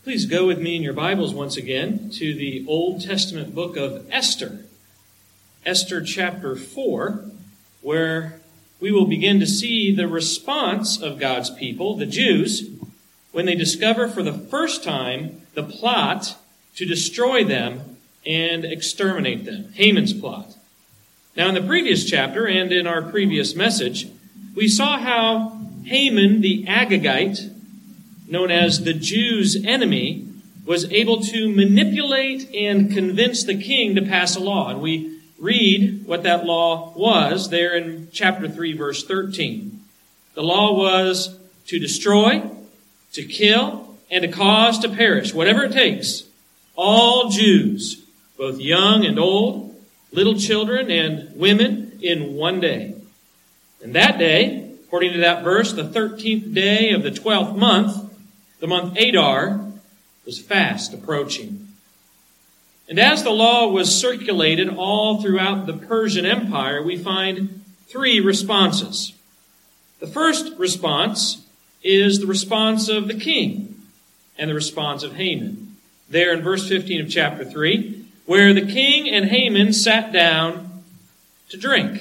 Please go with me in your Bibles once again to the Old Testament book of Esther. Esther chapter 4, where we will begin to see the response of God's people, the Jews, when they discover for the first time the plot to destroy them and exterminate them, Haman's plot. Now in the previous chapter and in our previous message, we saw how Haman the Agagite, known as the Jews' enemy, was able to manipulate and convince the king to pass a law. And we read what that law was there in chapter 3, verse 13. The law was to destroy, to kill, and to cause to perish, whatever it takes, all Jews, both young and old, little children and women, in one day. And that day, according to that verse, the 13th day of the 12th month, the month Adar, was fast approaching. And as the law was circulated all throughout the Persian Empire, we find three responses. The first response is the response of the king and the response of Haman. There in verse 15 of chapter 3, where the king and Haman sat down to drink.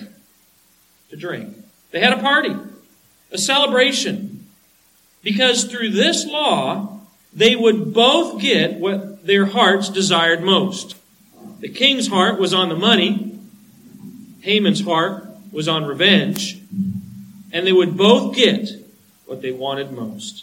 They had a party, a celebration. Because through this law, they would both get what their hearts desired most. The king's heart was on the money. Haman's heart was on revenge. And they would both get what they wanted most.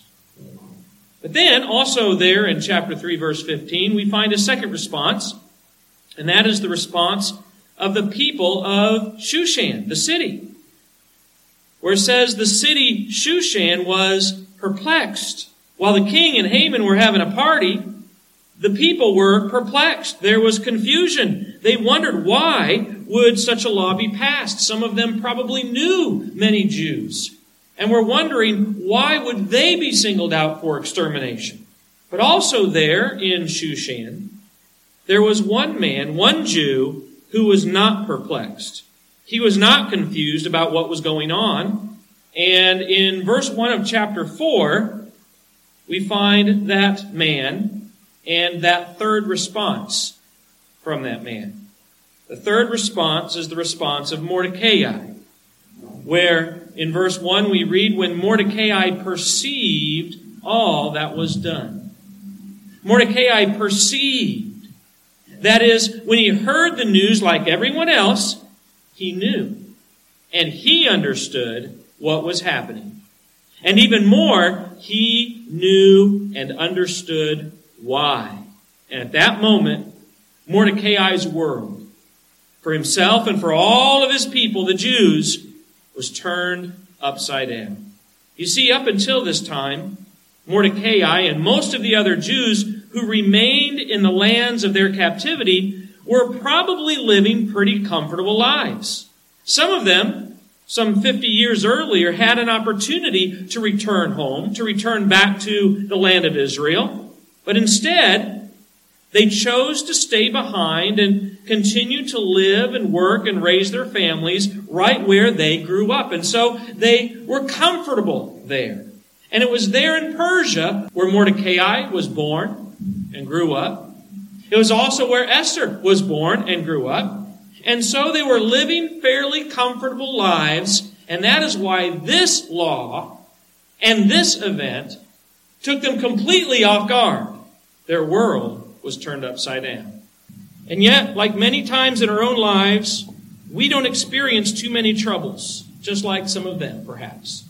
But then, also there in chapter 3, verse 15, we find a second response. And that is the response of the people of Shushan, the city. Where it says the city Shushan was perplexed. While the king and Haman were having a party, the people were perplexed. There was confusion. They wondered why would such a law be passed. Some of them probably knew many Jews and were wondering why would they be singled out for extermination. But also there in Shushan, there was one man, one Jew, who was not perplexed. He was not confused about what was going on. And in verse 1 of chapter 4, we find that man and that third response from that man. The third response is the response of Mordecai, where in verse 1 we read, when Mordecai perceived all that was done. Mordecai perceived. That is, when he heard the news like everyone else, he knew. And he understood what was happening. And even more, he knew and understood why. And at that moment, Mordecai's world, for himself and for all of his people, the Jews, was turned upside down. You see, up until this time, Mordecai and most of the other Jews who remained in the lands of their captivity were probably living pretty comfortable lives. Some of them, some 50 years earlier, had an opportunity to return home, to return back to the land of Israel. But instead, they chose to stay behind and continue to live and work and raise their families right where they grew up. And so they were comfortable there. And it was there in Persia where Mordecai was born and grew up. It was also where Esther was born and grew up. And so they were living fairly comfortable lives, and that is why this law and this event took them completely off guard. Their world was turned upside down. And yet, like many times in our own lives, we don't experience too many troubles, just like some of them, perhaps.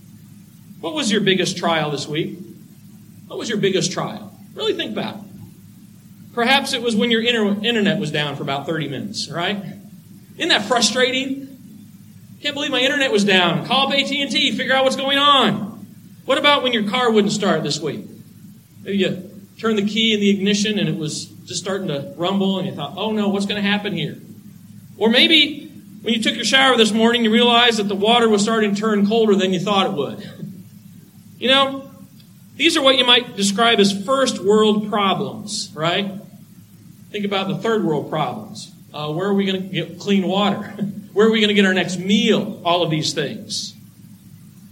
What was your biggest trial this week? What was your biggest trial? Really think about it. Perhaps it was when your internet was down for about 30 minutes, right? Isn't that frustrating? Can't believe my internet was down. Call up AT&T, figure out what's going on. What about when your car wouldn't start this week? Maybe you turned the key in the ignition and it was just starting to rumble and you thought, oh no, what's going to happen here? Or maybe when you took your shower this morning, you realized that the water was starting to turn colder than you thought it would. You know, these are what you might describe as first world problems, right? Think about the third world problems. Where are we going to get clean water? Where are we going to get our next meal? All of these things.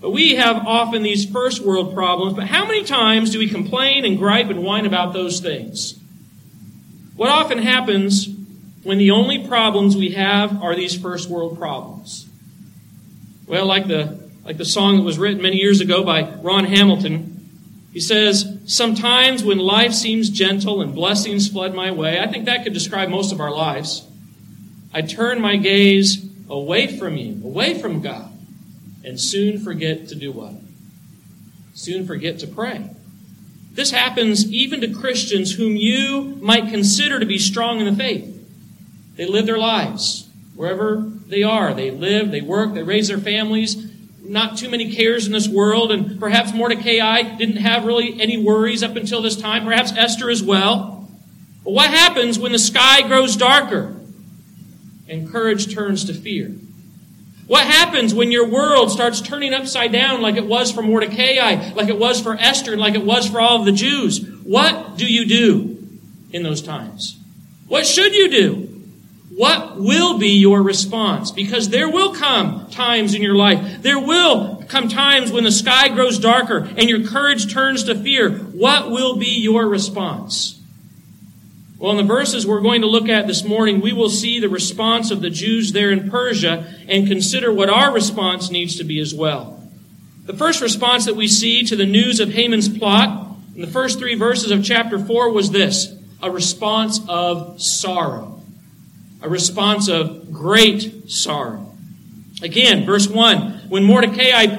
But we have often these first world problems, but how many times do we complain and gripe and whine about those things? What often happens when the only problems we have are these first world problems? Well, like the song that was written many years ago by Ron Hamilton, he says, sometimes when life seems gentle and blessings flood my way, I think that could describe most of our lives, I turn my gaze away from you, away from God, and soon forget to do what? Soon forget to pray. This happens even to Christians whom you might consider to be strong in the faith. They live their lives wherever they are. They live, they work, they raise their families. Not too many cares in this world, and perhaps Mordecai didn't have really any worries up until this time. Perhaps Esther as well. But what happens when the sky grows darker and courage turns to fear? What happens when your world starts turning upside down like it was for Mordecai, like it was for Esther, and like it was for all of the Jews? What do you do in those times? What should you do? What will be your response? Because there will come times in your life. There will come times when the sky grows darker and your courage turns to fear. What will be your response? Well, in the verses we're going to look at this morning, we will see the response of the Jews there in Persia and consider what our response needs to be as well. The first response that we see to the news of Haman's plot in the first 3 verses of chapter 4 was this: a response of sorrow. A response of great sorrow. Again, verse 1, when Mordecai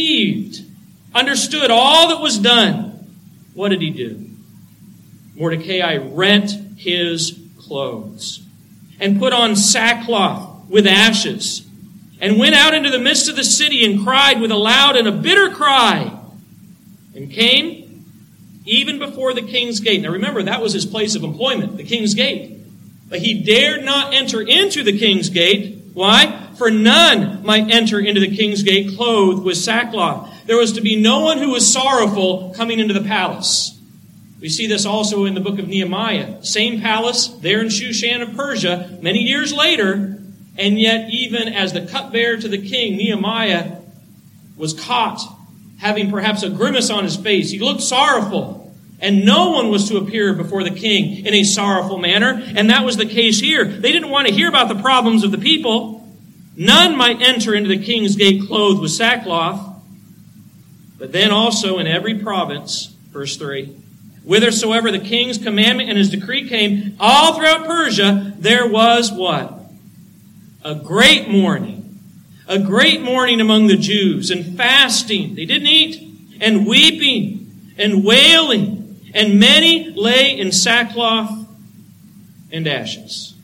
understood all that was done, what did he do? Mordecai rent his clothes and put on sackcloth with ashes and went out into the midst of the city and cried with a loud and a bitter cry and came even before the king's gate. Now remember, that was his place of employment, the king's gate. But he dared not enter into the king's gate. Why? For none might enter into the king's gate clothed with sackcloth. There was to be no one who was sorrowful coming into the palace. We see this also in the book of Nehemiah. Same palace there in Shushan of Persia many years later. And yet even as the cupbearer to the king, Nehemiah was caught having perhaps a grimace on his face. He looked sorrowful. And no one was to appear before the king in a sorrowful manner. And that was the case here. They didn't want to hear about the problems of the people. None might enter into the king's gate clothed with sackcloth. But then also in every province, verse 3, whithersoever the king's commandment and his decree came, all throughout Persia, there was what? A great mourning. A great mourning among the Jews, and fasting. They didn't eat. And weeping and wailing. And many lay in sackcloth and ashes.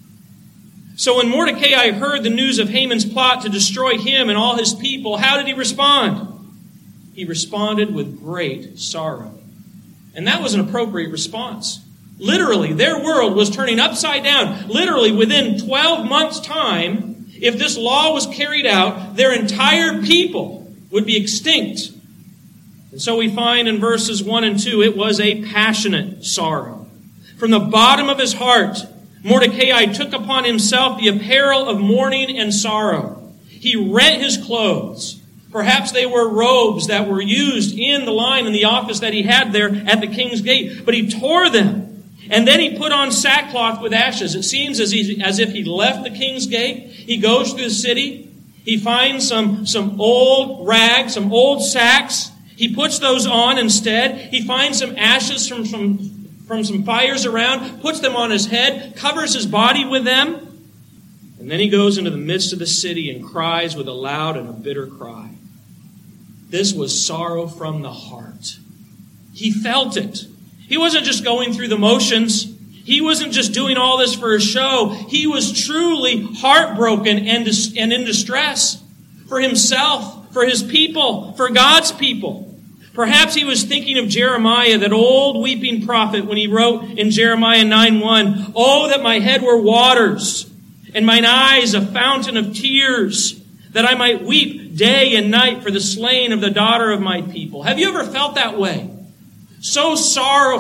So when Mordecai heard the news of Haman's plot to destroy him and all his people, how did he respond? He responded with great sorrow. And that was an appropriate response. Literally, their world was turning upside down. Literally, within 12 months' time, if this law was carried out, their entire people would be extinct. And so we find in verses 1 and 2, it was a passionate sorrow. From the bottom of his heart, Mordecai took upon himself the apparel of mourning and sorrow. He rent his clothes. Perhaps they were robes that were used in the line in the office that he had there at the king's gate. But he tore them. And then he put on sackcloth with ashes. It seems as if he left the king's gate. He goes through the city. He finds some old rags, some old sacks. He puts those on instead. He finds some ashes from some fires around, puts them on his head, covers his body with them. And then he goes into the midst of the city and cries with a loud and a bitter cry. This was sorrow from the heart. He felt it. He wasn't just going through the motions. He wasn't just doing all this for a show. He was truly heartbroken and in distress for himself, for his people, for God's people. Perhaps he was thinking of Jeremiah, that old weeping prophet, when he wrote in Jeremiah 9:1, "Oh, that my head were waters, and mine eyes a fountain of tears, that I might weep day and night for the slain of the daughter of my people." Have you ever felt that way? So sorrowful,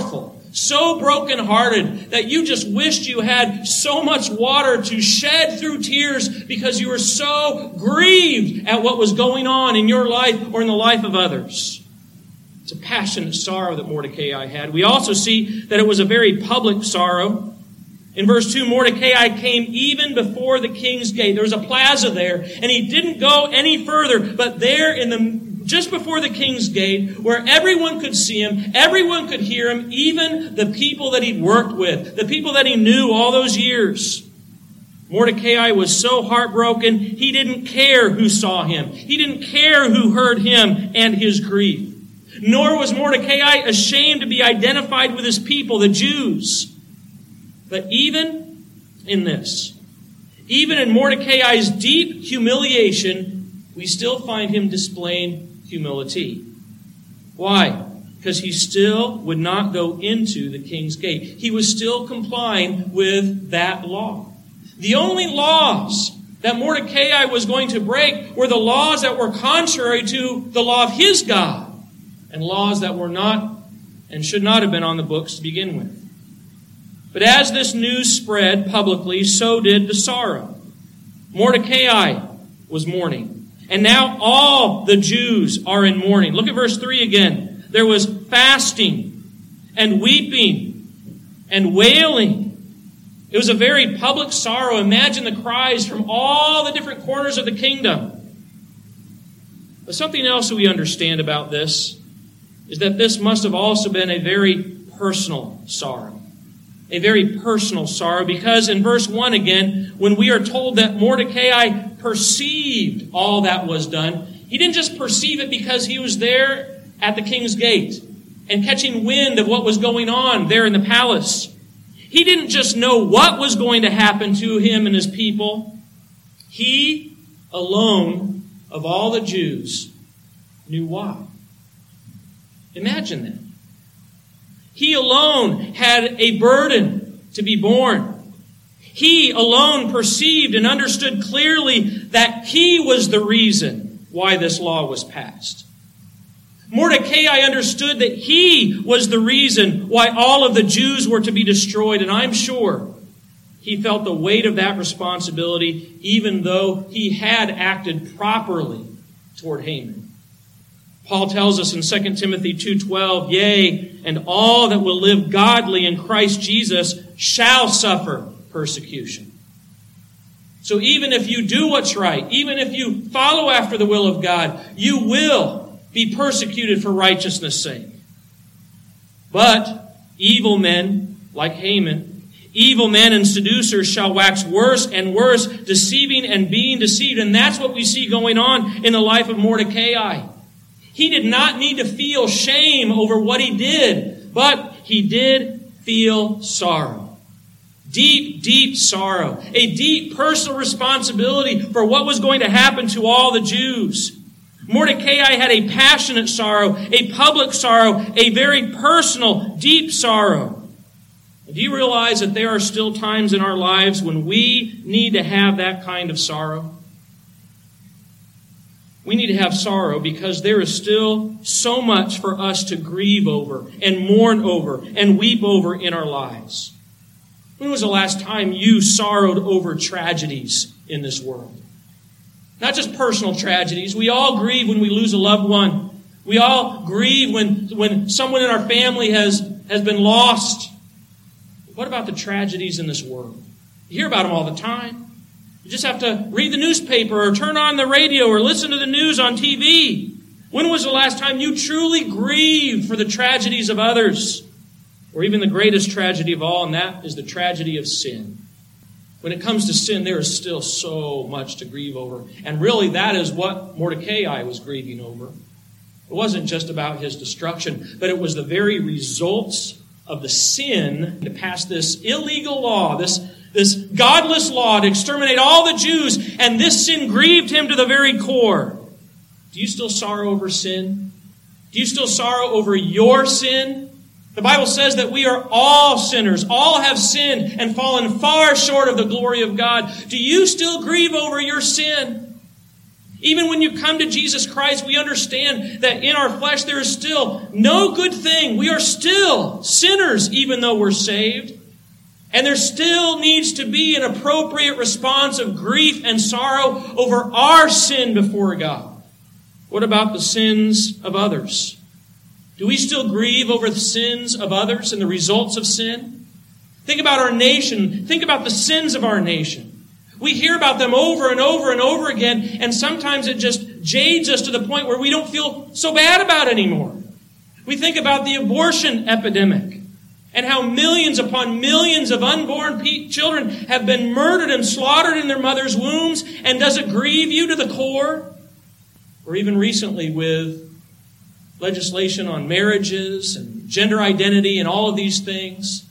so brokenhearted that you just wished you had so much water to shed through tears because you were so grieved at what was going on in your life or in the life of others. It's a passionate sorrow that Mordecai had. We also see that it was a very public sorrow. In verse 2, Mordecai came even before the king's gate. There was a plaza there, and he didn't go any further, but there just before the king's gate, where everyone could see him, everyone could hear him, even the people that he'd worked with, the people that he knew all those years. Mordecai was so heartbroken, he didn't care who saw him. He didn't care who heard him and his grief. Nor was Mordecai ashamed to be identified with his people, the Jews. But even in this, even in Mordecai's deep humiliation, we still find him displaying humility. Why? Because he still would not go into the king's gate. He was still complying with that law. The only laws that Mordecai was going to break were the laws that were contrary to the law of his God, and laws that were not and should not have been on the books to begin with. But as this news spread publicly, so did the sorrow. Mordecai was mourning. And now all the Jews are in mourning. Look at verse 3 again. There was fasting and weeping and wailing. It was a very public sorrow. Imagine the cries from all the different corners of the kingdom. But something else that we understand about this is that this must have also been a very personal sorrow. A very personal sorrow, because in verse 1 again, when we are told that Mordecai perceived all that was done, he didn't just perceive it because he was there at the king's gate and catching wind of what was going on there in the palace. He didn't just know what was going to happen to him and his people. He alone of all the Jews knew why. Imagine that. He alone had a burden to be borne. He alone perceived and understood clearly that he was the reason why this law was passed. Mordecai understood that he was the reason why all of the Jews were to be destroyed, and I'm sure he felt the weight of that responsibility even though he had acted properly toward Haman. Paul tells us in 2 Timothy 2:12, "Yea, and all that will live godly in Christ Jesus shall suffer persecution." So even if you do what's right, even if you follow after the will of God, you will be persecuted for righteousness' sake. But evil men, like Haman, evil men and seducers shall wax worse and worse, deceiving and being deceived. And that's what we see going on in the life of Mordecai. He did not need to feel shame over what he did, but he did feel sorrow. Deep, deep sorrow. A deep personal responsibility for what was going to happen to all the Jews. Mordecai had a passionate sorrow, a public sorrow, a very personal, deep sorrow. Do you realize that there are still times in our lives when we need to have that kind of sorrow? We need to have sorrow because there is still so much for us to grieve over and mourn over and weep over in our lives. When was the last time you sorrowed over tragedies in this world? Not just personal tragedies. We all grieve when we lose a loved one. We all grieve when someone in our family has been lost. What about the tragedies in this world? You hear about them all the time. You just have to read the newspaper or turn on the radio or listen to the news on TV. When was the last time you truly grieved for the tragedies of others? Or even the greatest tragedy of all, and that is the tragedy of sin. When it comes to sin, there is still so much to grieve over. And really, that is what Mordecai was grieving over. It wasn't just about his destruction, but it was the very results of the sin to pass this illegal law, this godless law to exterminate all the Jews, and this sin grieved him to the very core. Do you still sorrow over sin? Do you still sorrow over your sin? The Bible says that we are all sinners. All have sinned and fallen far short of the glory of God. Do you still grieve over your sin? Even when you come to Jesus Christ, we understand that in our flesh there is still no good thing. We are still sinners even though we're saved. And there still needs to be an appropriate response of grief and sorrow over our sin before God. What about the sins of others? Do we still grieve over the sins of others and the results of sin? Think about our nation. Think about the sins of our nation. We hear about them over and over and over again, and sometimes it just jades us to the point where we don't feel so bad about it anymore. We think about the abortion epidemic and how millions upon millions of unborn children have been murdered and slaughtered in their mother's wombs, and does it grieve you to the core? Or even recently with legislation on marriages and gender identity and all of these things.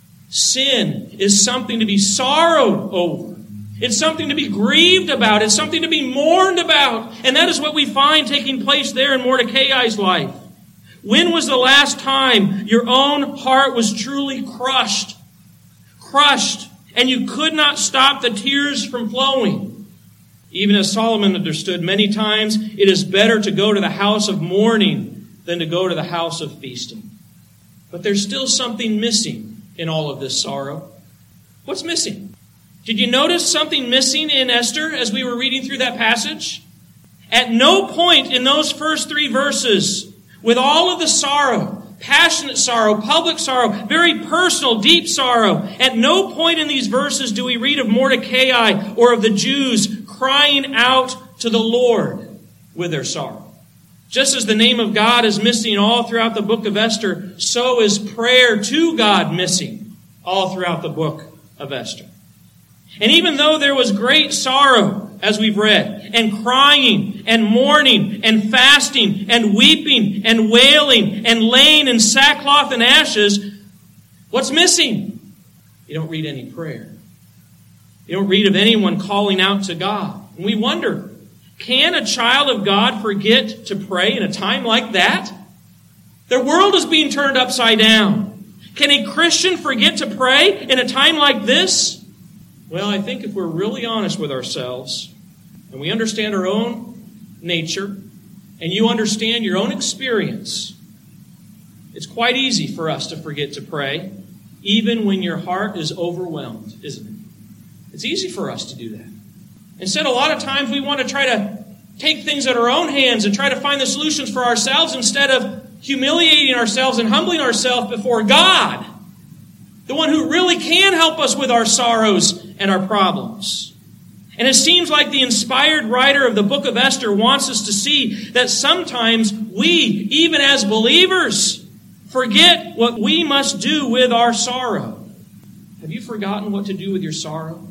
Sin is something to be sorrowed over. It's something to be grieved about. It's something to be mourned about. And that is what we find taking place there in Mordecai's life. When was the last time your own heart was truly crushed? Crushed. And you could not stop the tears from flowing. Even as Solomon understood many times, it is better to go to the house of mourning than to go to the house of feasting. But there's still something missing in all of this sorrow. What's missing? Did you notice something missing in Esther as we were reading through that passage? At no point in those first 3 verses, with all of the sorrow, passionate sorrow, public sorrow, very personal, deep sorrow, at no point in these verses do we read of Mordecai or of the Jews crying out to the Lord with their sorrow. Just as the name of God is missing all throughout the book of Esther, so is prayer to God missing all throughout the book of Esther. And even though there was great sorrow, as we've read, and crying, and mourning, and fasting, and weeping, and wailing, and laying in sackcloth and ashes, what's missing? You don't read any prayer. You don't read of anyone calling out to God. And we wonder, can a child of God forget to pray in a time like that? Their world is being turned upside down. Can a Christian forget to pray in a time like this? Well, I think if we're really honest with ourselves, and we understand our own nature, and you understand your own experience, it's quite easy for us to forget to pray, even when your heart is overwhelmed, isn't it? It's easy for us to do that. Instead, a lot of times we want to try to take things in our own hands and try to find the solutions for ourselves instead of humiliating ourselves and humbling ourselves before God, the one who really can help us with our sorrows and our problems. And it seems like the inspired writer of the book of Esther wants us to see that sometimes we, even as believers, forget what we must do with our sorrow. Have you forgotten what to do with your sorrow?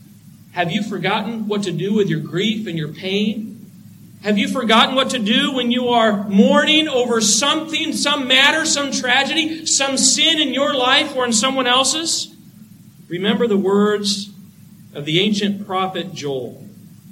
Have you forgotten what to do with your grief and your pain? Have you forgotten what to do when you are mourning over something, some matter, some tragedy, some sin in your life or in someone else's? Remember the words of the ancient prophet Joel.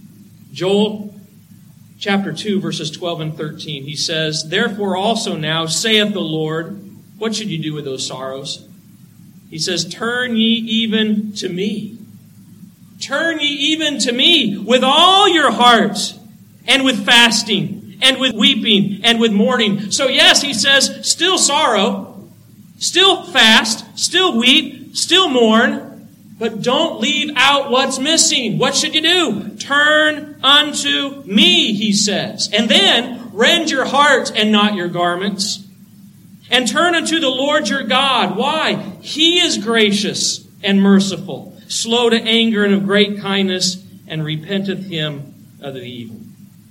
Joel chapter 2, verses 12 and 13. He says, "Therefore also now, saith the Lord," what should you do with those sorrows? He says, "Turn ye even to me. Turn ye even to me with all your heart, and with fasting, and with weeping, and with mourning." So yes, he says, still sorrow, still fast, still weep, still mourn, but don't leave out what's missing. What should you do? Turn unto me, he says. And then rend your heart and not your garments. And turn unto the Lord your God. Why? He is gracious and merciful, slow to anger and of great kindness, and repenteth him of the evil.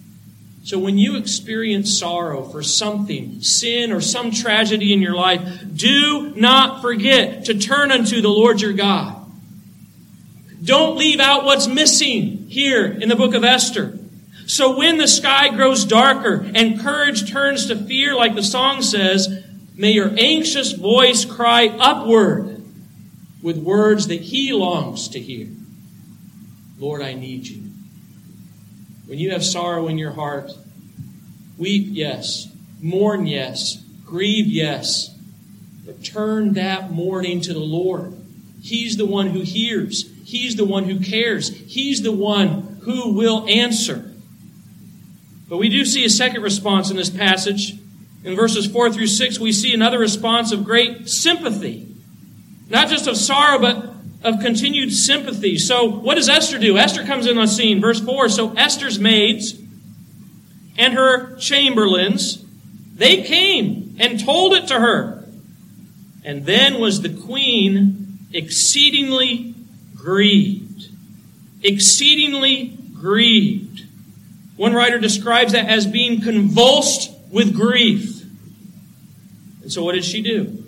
So when you experience sorrow for something, sin or some tragedy in your life, do not forget to turn unto the Lord your God. Don't leave out what's missing here in the book of Esther. So when the sky grows darker and courage turns to fear, like the song says, may your anxious voice cry upward with words that he longs to hear. Lord, I need you. When you have sorrow in your heart, weep, yes. Mourn, yes. Grieve, yes. But turn that mourning to the Lord. He's the one who hears. He's the one who cares. He's the one who will answer. But we do see a second response in this passage. In verses 4 through 6, we see another response of great sympathy. Not just of sorrow, but of continued sympathy. So what does Esther do? Esther comes in on the scene. Verse 4, so Esther's maids and her chamberlains, they came and told it to her. And then was the queen exceedingly grieved. Exceedingly grieved. One writer describes that as being convulsed with grief. And so what did she do?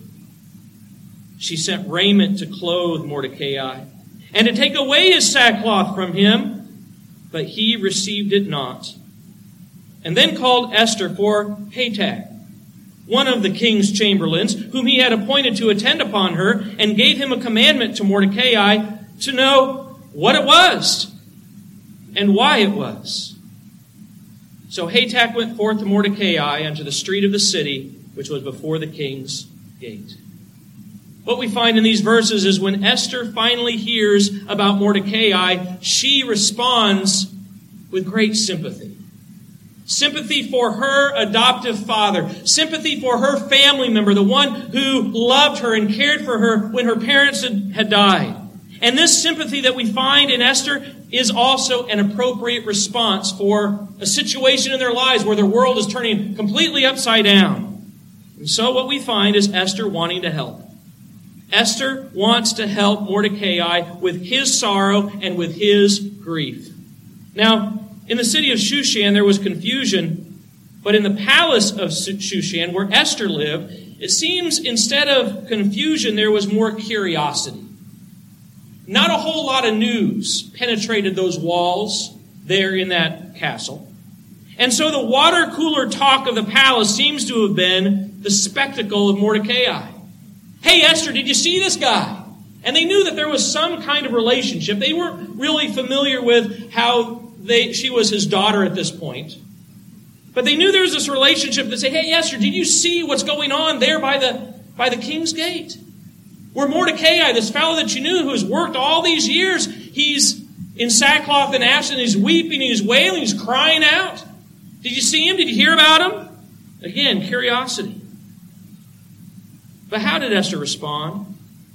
She sent raiment to clothe Mordecai and to take away his sackcloth from him, but he received it not. And then called Esther for Hatach, one of the king's chamberlains, whom he had appointed to attend upon her, and gave him a commandment to Mordecai to know what it was and why it was. So Hatach went forth to Mordecai unto the street of the city, which was before the king's gate. What we find in these verses is when Esther finally hears about Mordecai, she responds with great sympathy. Sympathy for her adoptive father. Sympathy for her family member, the one who loved her and cared for her when her parents had died. And this sympathy that we find in Esther is also an appropriate response for a situation in their lives where their world is turning completely upside down. And so what we find is Esther wanting to help. Esther wants to help Mordecai with his sorrow and with his grief. Now, in the city of Shushan, there was confusion, but in the palace of Shushan, where Esther lived, it seems instead of confusion, there was more curiosity. Not a whole lot of news penetrated those walls there in that castle. And so the water cooler talk of the palace seems to have been the spectacle of Mordecai. Hey, Esther, did you see this guy? And they knew that there was some kind of relationship. They weren't really familiar with how she was his daughter at this point. But they knew there was this relationship that said, hey, Esther, did you see what's going on there by the king's gate? Where Mordecai, this fellow that you knew who has worked all these years, he's in sackcloth and ashes, and he's weeping, he's wailing, he's crying out. Did you see him? Did you hear about him? Again, curiosity. But how did Esther respond?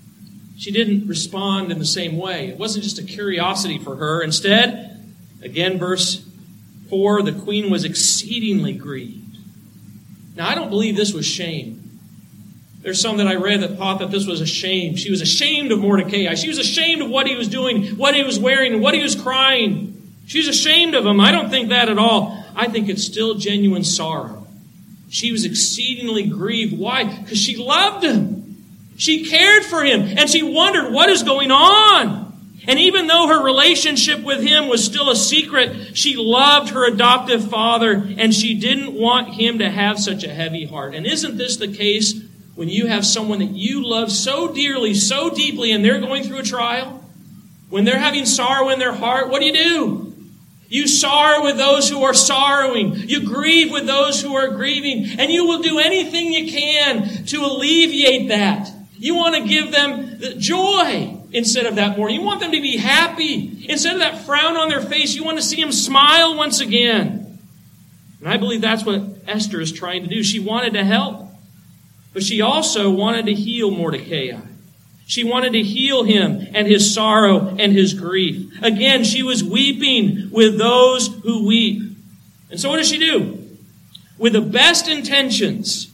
She didn't respond in the same way. It wasn't just a curiosity for her. Instead, again, verse 4, the queen was exceedingly grieved. Now, I don't believe this was shame. There's some that I read that thought that this was a shame. She was ashamed of Mordecai. She was ashamed of what he was doing, what he was wearing, and what he was crying. She was ashamed of him. I don't think that at all. I think it's still genuine sorrow. She was exceedingly grieved. Why? Because she loved him. She cared for him. And she wondered what is going on. And even though her relationship with him was still a secret, she loved her adoptive father, and she didn't want him to have such a heavy heart. And isn't this the case when you have someone that you love so dearly, so deeply, and they're going through a trial? When they're having sorrow in their heart, what do? You sorrow with those who are sorrowing. You grieve with those who are grieving. And you will do anything you can to alleviate that. You want to give them the joy instead of that mourning. You want them to be happy. Instead of that frown on their face, you want to see them smile once again. And I believe that's what Esther is trying to do. She wanted to help. But she also wanted to heal Mordecai. She wanted to heal him and his sorrow and his grief. Again, she was weeping with those who weep. And so what does she do? With the best intentions,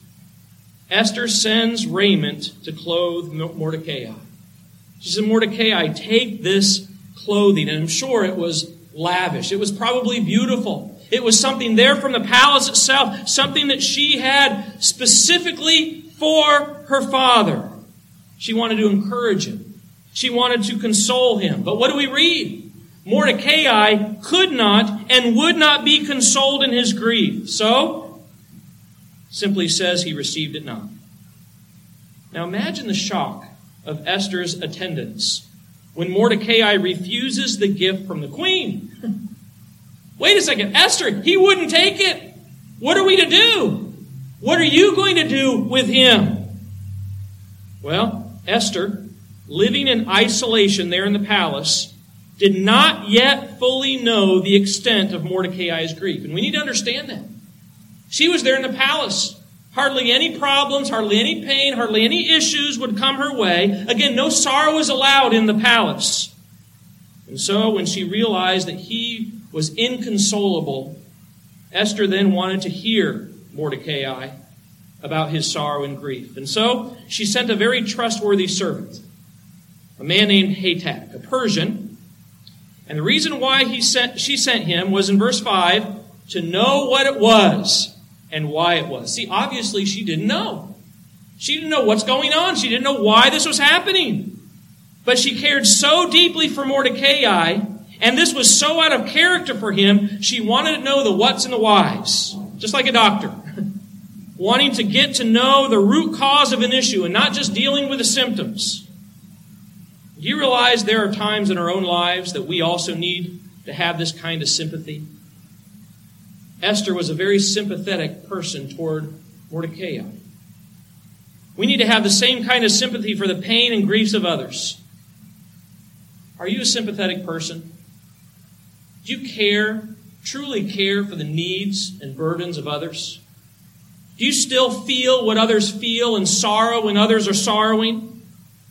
Esther sends raiment to clothe Mordecai. She said, Mordecai, take this clothing. And I'm sure it was lavish. It was probably beautiful. It was something there from the palace itself, something that she had specifically for her father. She wanted to encourage him. She wanted to console him. But what do we read? Mordecai could not and would not be consoled in his grief. So, simply says he received it not. Now imagine the shock of Esther's attendants when Mordecai refuses the gift from the queen. Wait a second, Esther, he wouldn't take it. What are we to do? What are you going to do with him? Well, Esther, living in isolation there in the palace, did not yet fully know the extent of Mordecai's grief. And we need to understand that. She was there in the palace. Hardly any problems, hardly any pain, hardly any issues would come her way. Again, no sorrow was allowed in the palace. And so when she realized that he was inconsolable, Esther then wanted to hear Mordecai about his sorrow and grief. And so she sent a very trustworthy servant, a man named Hatak, a Persian. And the reason why she sent him was in verse 5, to know what it was and why it was. See, obviously she didn't know. She didn't know what's going on. She didn't know why this was happening. But she cared so deeply for Mordecai, and this was so out of character for him, she wanted to know the whats and the whys. Just like a doctor. Wanting to get to know the root cause of an issue and not just dealing with the symptoms. Do you realize there are times in our own lives that we also need to have this kind of sympathy? Esther was a very sympathetic person toward Mordecai. We need to have the same kind of sympathy for the pain and griefs of others. Are you a sympathetic person? Do you care, truly care for the needs and burdens of others? Do you still feel what others feel and sorrow when others are sorrowing?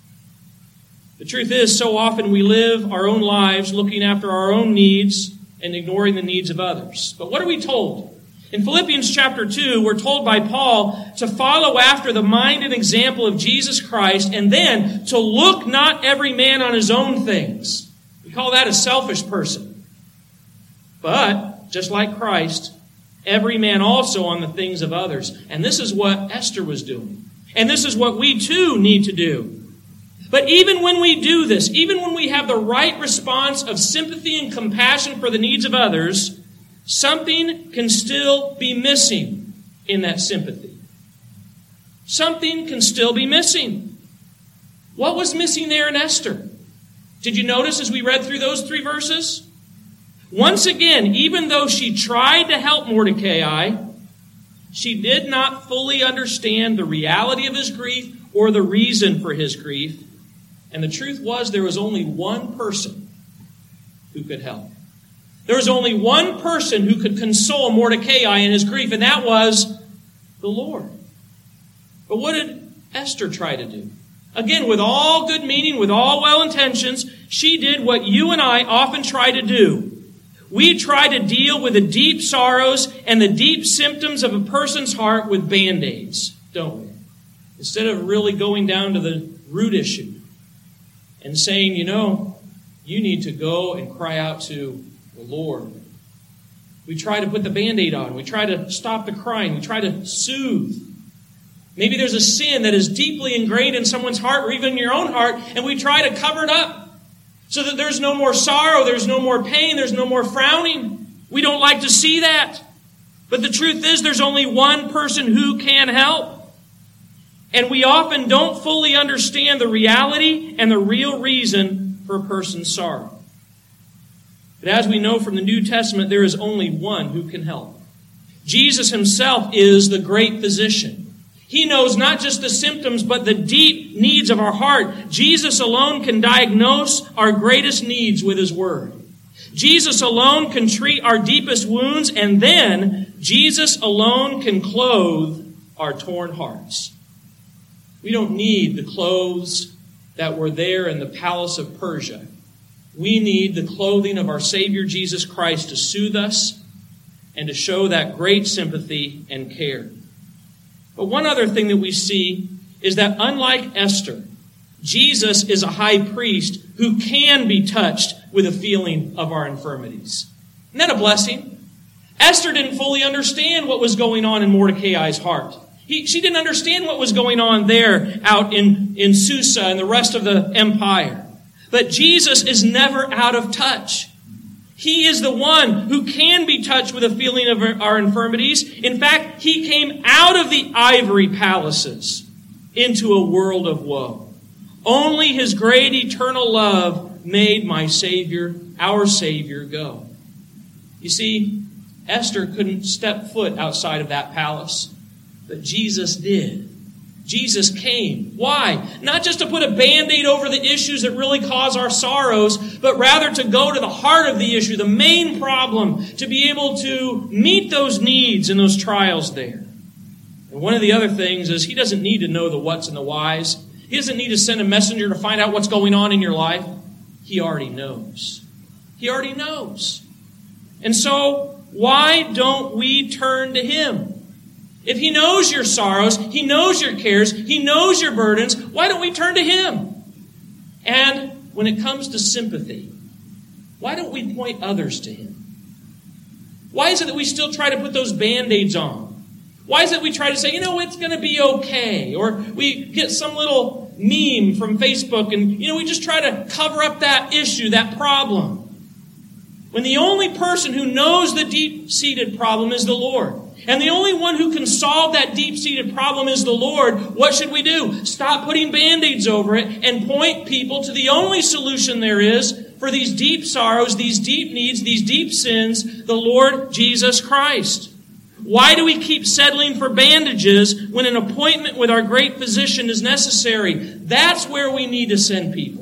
The truth is, so often we live our own lives looking after our own needs and ignoring the needs of others. But what are we told? In Philippians chapter 2, we're told by Paul to follow after the mind and example of Jesus Christ, and then to look not every man on his own things. We call that a selfish person. But, just like Christ, every man also on the things of others. And this is what Esther was doing. And this is what we too need to do. But even when we do this, even when we have the right response of sympathy and compassion for the needs of others, something can still be missing in that sympathy. Something can still be missing. What was missing there in Esther? Did you notice as we read through those 3 verses? Once again, even though she tried to help Mordecai, she did not fully understand the reality of his grief or the reason for his grief. And the truth was, there was only one person who could help. There was only one person who could console Mordecai in his grief, and that was the Lord. But what did Esther try to do? Again, with all good meaning, with all well intentions, she did what you and I often try to do. We try to deal with the deep sorrows and the deep symptoms of a person's heart with Band-Aids, don't we? Instead of really going down to the root issue and saying, you need to go and cry out to the Lord. We try to put the Band-Aid on. We try to stop the crying. We try to soothe. Maybe there's a sin that is deeply ingrained in someone's heart or even in your own heart, and we try to cover it up so that there's no more sorrow, there's no more pain, there's no more frowning. We don't like to see that. But the truth is, there's only one person who can help. And we often don't fully understand the reality and the real reason for a person's sorrow. But as we know from the New Testament, there is only one who can help. Jesus himself is the great physician. He knows not just the symptoms, but the deep needs of our heart. Jesus alone can diagnose our greatest needs with his word. Jesus alone can treat our deepest wounds, and then Jesus alone can clothe our torn hearts. We don't need the clothes that were there in the palace of Persia. We need the clothing of our Savior Jesus Christ to soothe us and to show that great sympathy and care. But one other thing that we see is that unlike Esther, Jesus is a high priest who can be touched with a feeling of our infirmities. Isn't that a blessing? Esther didn't fully understand what was going on in Mordecai's heart. She didn't understand what was going on there out in Susa and the rest of the empire. But Jesus is never out of touch. He is the one who can be touched with a feeling of our infirmities. In fact, he came out of the ivory palaces into a world of woe. Only his great eternal love made my Savior, our Savior, go. You see, Esther couldn't step foot outside of that palace. But Jesus did. Jesus came. Why? Not just to put a Band-Aid over the issues that really cause our sorrows, but rather to go to the heart of the issue, the main problem, to be able to meet those needs and those trials there. And one of the other things is He doesn't need to know the what's and the whys. He doesn't need to send a messenger to find out what's going on in your life. He already knows. He already knows. And so, why don't we turn to Him? If He knows your sorrows, He knows your cares, He knows your burdens, why don't we turn to Him? And when it comes to sympathy, why don't we point others to Him? Why is it that we still try to put those Band-Aids on? Why is it we try to say, it's going to be okay? Or we get some little meme from Facebook and, we just try to cover up that issue, that problem. When the only person who knows the deep-seated problem is the Lord. And the only one who can solve that deep-seated problem is the Lord. What should we do? Stop putting Band-Aids over it and point people to the only solution there is for these deep sorrows, these deep needs, these deep sins, the Lord Jesus Christ. Why do we keep settling for bandages when an appointment with our great physician is necessary? That's where we need to send people.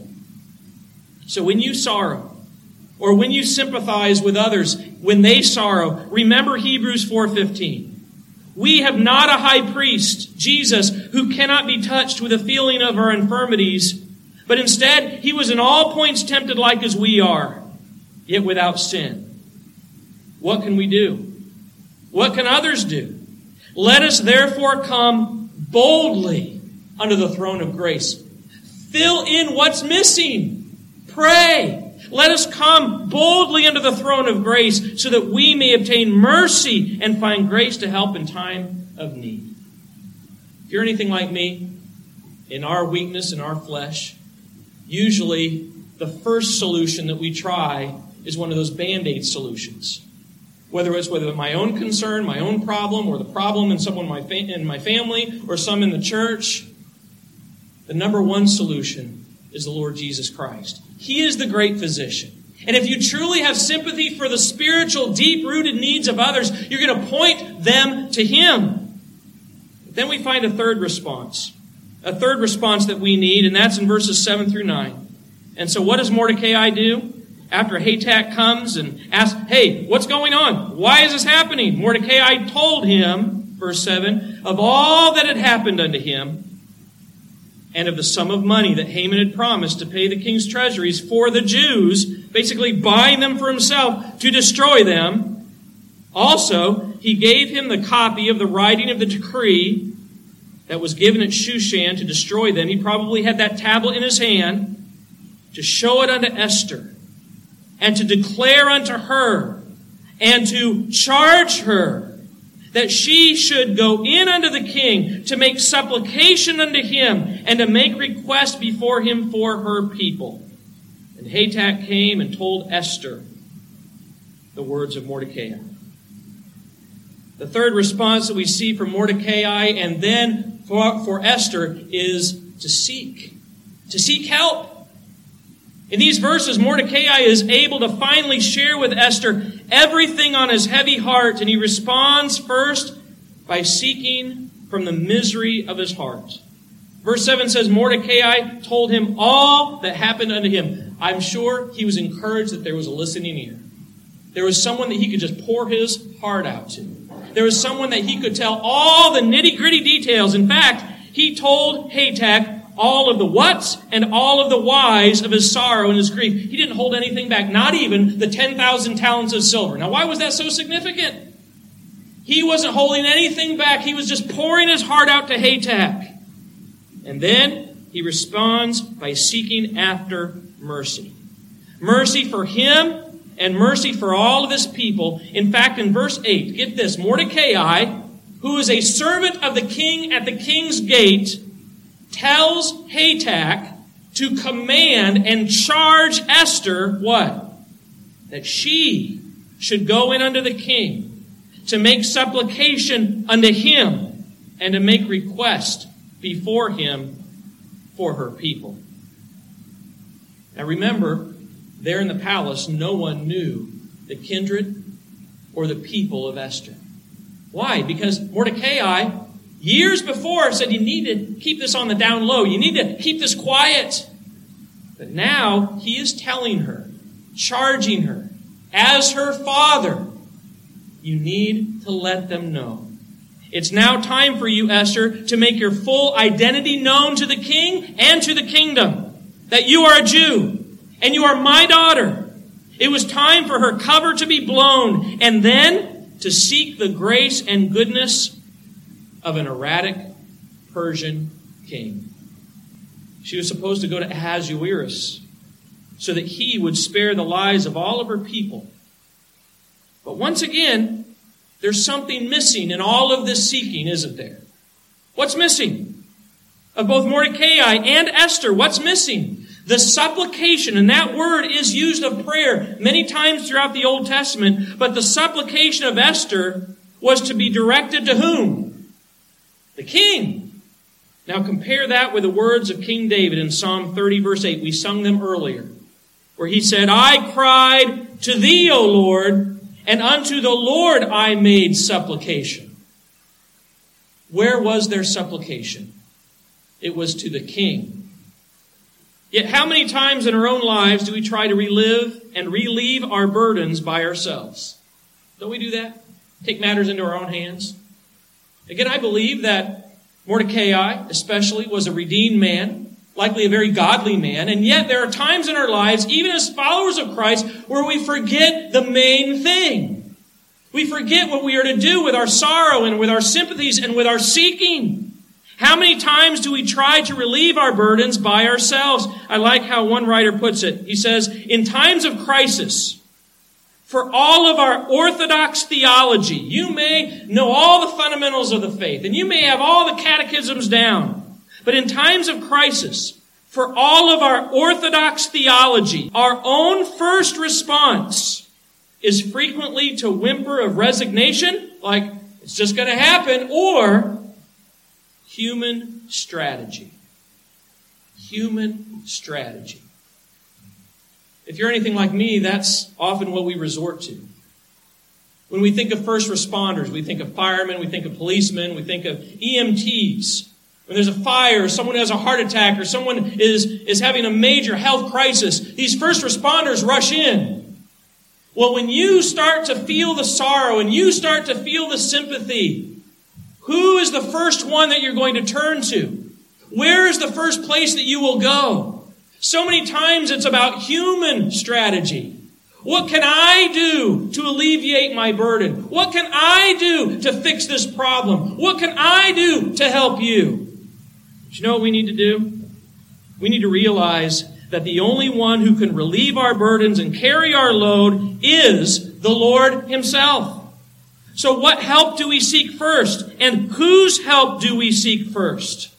So when you sorrow, or when you sympathize with others when they sorrow, remember Hebrews 4:15. We have not a high priest, Jesus, who cannot be touched with a feeling of our infirmities, but instead He was in all points tempted like as we are, yet without sin. What can we do? What can others do? Let us therefore come boldly under the throne of grace. Fill in what's missing. Pray. Let us come boldly under the throne of grace so that we may obtain mercy and find grace to help in time of need. If you're anything like me, in our weakness, in our flesh, usually the first solution that we try is one of those Band-Aid solutions. Whether it's my own concern, my own problem, or the problem in someone in my family, or some in the church, the number one solution is the Lord Jesus Christ. He is the great physician. And if you truly have sympathy for the spiritual, deep-rooted needs of others, you're going to point them to Him. Then we find a third response that we need, and that's in verses 7 through 9. And so what does Mordecai do? After Hatak comes and asks, hey, what's going on? Why is this happening? Mordecai told him, verse 7, of all that had happened unto him, and of the sum of money that Haman had promised to pay the king's treasuries for the Jews, basically buying them for himself to destroy them. Also, he gave him the copy of the writing of the decree that was given at Shushan to destroy them. He probably had that tablet in his hand to show it unto Esther and to declare unto her and to charge her that she should go in unto the king to make supplication unto him and to make request before him for her people. And Hatak came and told Esther the words of Mordecai. The third response that we see from Mordecai and then for Esther is to seek help. In these verses, Mordecai is able to finally share with Esther everything on his heavy heart, and he responds first by seeking from the misery of his heart. Verse 7 says, Mordecai told him all that happened unto him. I'm sure he was encouraged that there was a listening ear. There was someone that he could just pour his heart out to. There was someone that he could tell all the nitty-gritty details. In fact, he told Hatak all of the whats and all of the whys of his sorrow and his grief. He didn't hold anything back, not even the 10,000 talents of silver. Now, why was that so significant? He wasn't holding anything back. He was just pouring his heart out to Hatak. And then he responds by seeking after mercy. Mercy for him and mercy for all of his people. In fact, in verse 8, get this, Mordecai, who is a servant of the king at the king's gate, tells Hatak to command and charge Esther what? That she should go in unto the king to make supplication unto him and to make request before him for her people. Now remember, there in the palace, no one knew the kindred or the people of Esther. Why? Because Mordecai years before said, you need to keep this on the down low. You need to keep this quiet. But now he is telling her, charging her, as her father, you need to let them know. It's now time for you, Esther, to make your full identity known to the king and to the kingdom. That you are a Jew and you are my daughter. It was time for her cover to be blown and then to seek the grace and goodness of an erratic Persian king. She was supposed to go to Ahasuerus so that he would spare the lives of all of her people. But once again, there's something missing in all of this seeking, isn't there? What's missing? Of both Mordecai and Esther, what's missing? The supplication, and that word is used of prayer many times throughout the Old Testament, but the supplication of Esther was to be directed to whom? The king. Now compare that with the words of King David in Psalm 30, verse 8. We sung them earlier, where he said, I cried to thee, O Lord, and unto the Lord I made supplication. Where was their supplication? It was to the king. Yet how many times in our own lives do we try to relive and relieve our burdens by ourselves? Don't we do that? Take matters into our own hands? Again, I believe that Mordecai, especially, was a redeemed man, likely a very godly man, and yet there are times in our lives, even as followers of Christ, where we forget the main thing. We forget what we are to do with our sorrow and with our sympathies and with our seeking. How many times do we try to relieve our burdens by ourselves? I like how one writer puts it. He says, in times of crisis, for all of our orthodox theology, you may know all the fundamentals of the faith, and you may have all the catechisms down. But in times of crisis, for all of our orthodox theology, our own first response is frequently to whimper of resignation, like it's just going to happen, or human strategy. Human strategy. If you're anything like me, that's often what we resort to. When we think of first responders, we think of firemen, we think of policemen, we think of EMTs. When there's a fire, someone has a heart attack, or someone is having a major health crisis, these first responders rush in. Well, when you start to feel the sorrow and you start to feel the sympathy, who is the first one that you're going to turn to? Where is the first place that you will go? So many times it's about human strategy. What can I do to alleviate my burden? What can I do to fix this problem? What can I do to help you? But you know what we need to do? We need to realize that the only one who can relieve our burdens and carry our load is the Lord Himself. So what help do we seek first? And whose help do we seek first?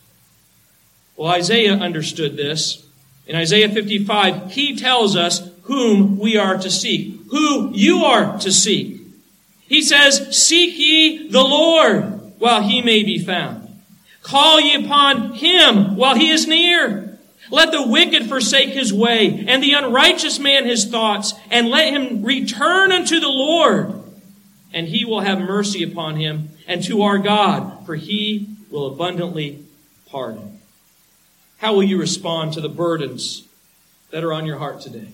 Well, Isaiah understood this. In Isaiah 55, he tells us whom we are to seek, who you are to seek. He says, seek ye the Lord while He may be found. Call ye upon Him while He is near. Let the wicked forsake his way, and the unrighteous man his thoughts, and let him return unto the Lord, and He will have mercy upon him, and to our God, for He will abundantly pardon. How will you respond to the burdens that are on your heart today?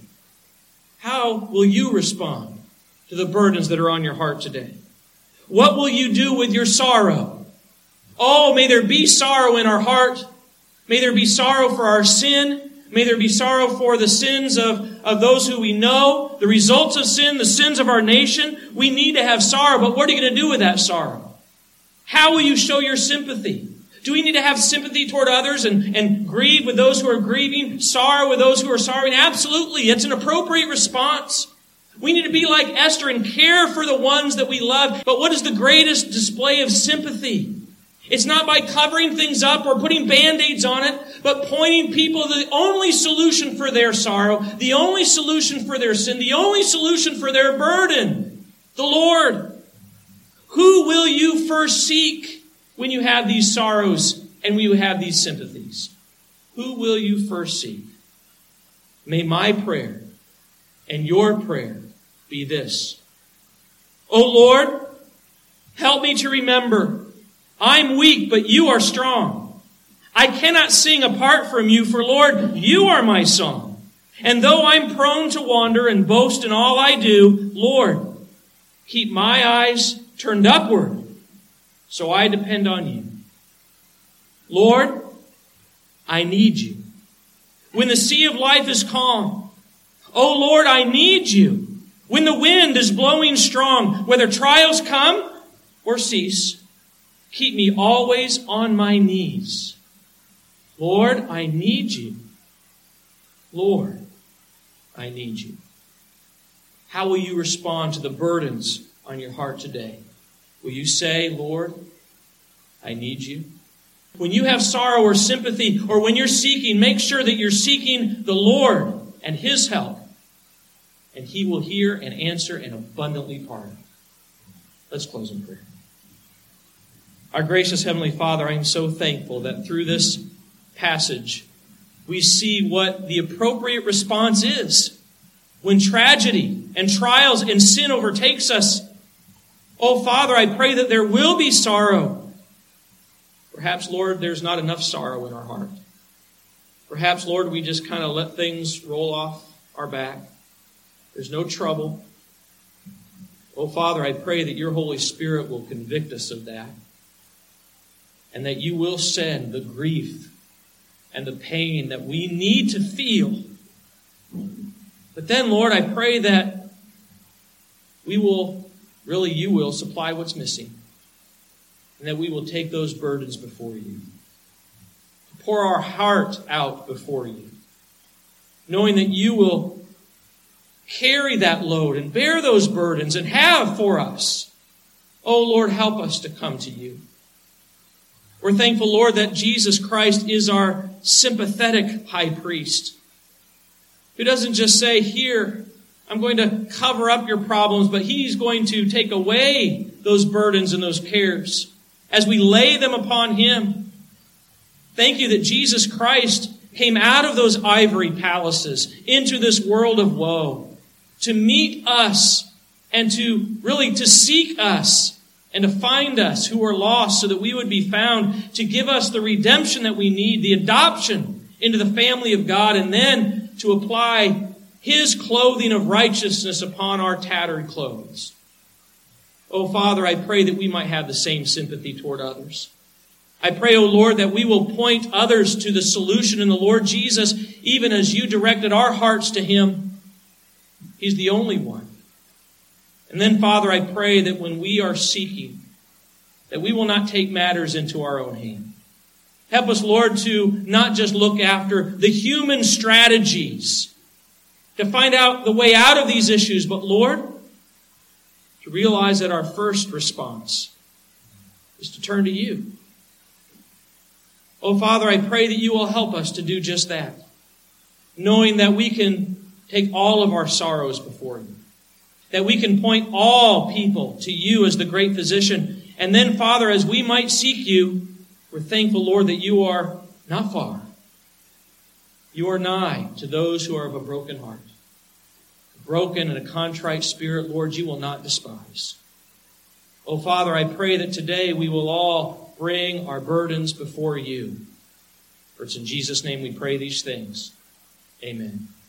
How will you respond to the burdens that are on your heart today? What will you do with your sorrow? Oh, may there be sorrow in our heart. May there be sorrow for our sin. May there be sorrow for the sins of those who we know, the results of sin, the sins of our nation. We need to have sorrow, but what are you going to do with that sorrow? How will you show your sympathy? Do we need to have sympathy toward others and grieve with those who are grieving, sorrow with those who are sorrowing? Absolutely. It's an appropriate response. We need to be like Esther and care for the ones that we love. But what is the greatest display of sympathy? It's not by covering things up or putting Band-Aids on it, but pointing people to the only solution for their sorrow, the only solution for their sin, the only solution for their burden, the Lord. Who will you first seek when you have these sorrows and when you have these sympathies? Who will you first seek? May my prayer and your prayer be this. O Lord, help me to remember I'm weak, but you are strong. I cannot sing apart from you, for Lord, you are my song. And though I'm prone to wander and boast in all I do, Lord, keep my eyes turned upward, so I depend on you. Lord, I need you. When the sea of life is calm, oh Lord, I need you. When the wind is blowing strong, whether trials come or cease, keep me always on my knees. Lord, I need you. Lord, I need you. How will you respond to the burdens on your heart today? Will you say, Lord, I need you? When you have sorrow or sympathy, or when you're seeking, make sure that you're seeking the Lord and His help. And He will hear and answer and abundantly pardon. Let's close in prayer. Our gracious Heavenly Father, I am so thankful that through this passage, we see what the appropriate response is when tragedy and trials and sin overtakes us. Oh, Father, I pray that there will be sorrow. Perhaps, Lord, there's not enough sorrow in our heart. Perhaps, Lord, we just kind of let things roll off our back. There's no trouble. Oh, Father, I pray that your Holy Spirit will convict us of that. And that you will send the grief and the pain that we need to feel. But then, Lord, I pray that you will supply what's missing. And that we will take those burdens before you. Pour our heart out before you. Knowing that you will carry that load and bear those burdens and have for us. Oh, Lord, help us to come to you. We're thankful, Lord, that Jesus Christ is our sympathetic high priest. Who doesn't just say, here, I'm going to cover up your problems, but He's going to take away those burdens and those cares as we lay them upon Him. Thank you that Jesus Christ came out of those ivory palaces into this world of woe to meet us and to seek us and to find us who are lost so that we would be found, to give us the redemption that we need, the adoption into the family of God, and then to apply His clothing of righteousness upon our tattered clothes. Oh, Father, I pray that we might have the same sympathy toward others. I pray, oh Lord, that we will point others to the solution in the Lord Jesus, even as you directed our hearts to Him. He's the only one. And then, Father, I pray that when we are seeking, that we will not take matters into our own hand. Help us, Lord, to not just look after the human strategies to find out the way out of these issues, but, Lord, to realize that our first response is to turn to you. Oh, Father, I pray that you will help us to do just that, knowing that we can take all of our sorrows before you, that we can point all people to you as the great physician. And then, Father, as we might seek you, we're thankful, Lord, that you are not far. You are nigh to those who are of a broken heart. A broken and a contrite spirit, Lord, you will not despise. Oh, Father, I pray that today we will all bring our burdens before you. For it's in Jesus' name we pray these things. Amen.